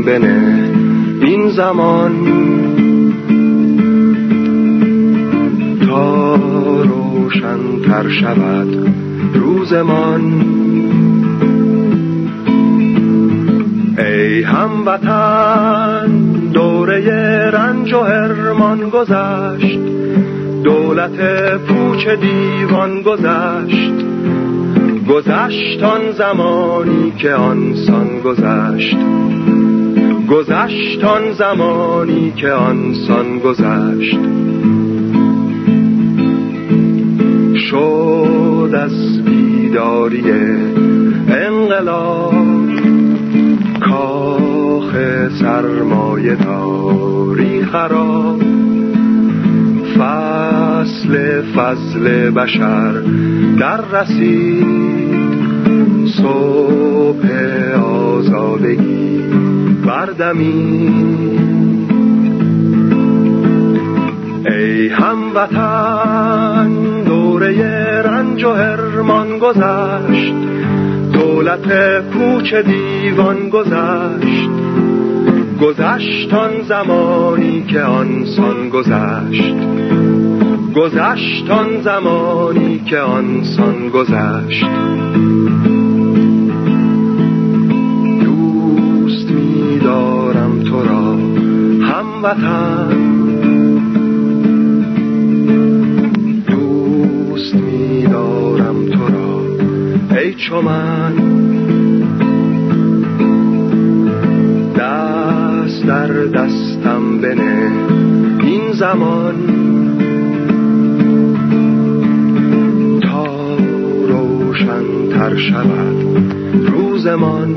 بنه این زمان تا روشن تر شود روزمان. ای هموطن دوره رنج و حرمان گذشت، دولت پوچ دیوان گذشت، گذشت آن زمانی که آنسان گذشت، گذشت آن زمانی که آنسان گذشت. شد از بیداری انقلاب کاخ سرمایه داری خراب، فصل فضل بشر در رسید، صبح آزادگی بردمید. ای هموطن دوره رنج و حرمان گذشت، دولت پوچ دیوان گذشت، گذشت آن زمانی که آنسان گذشت، گذشت آن زمانی که آنسان گذشت. دوست می‌دارم تو را هموطن، دوست می‌دارم تو را ای چو من. دست در دستم بنه این زمان تا روشن تر شود روزمان.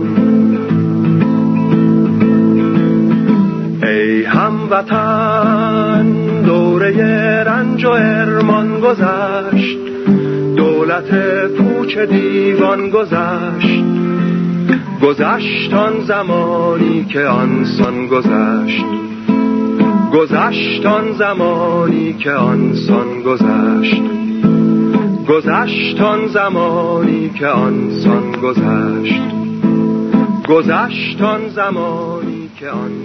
ای هموطن دوره رنج و حرمان گذشت، دولت پوچ دیوان گذشت، گذشت آن زمانی که آنسان گذشت، گذشت آن زمانی که آنسان گذشت، گذشت آن زمانی که آنسان گذشت، گذشت آن زمانی که آن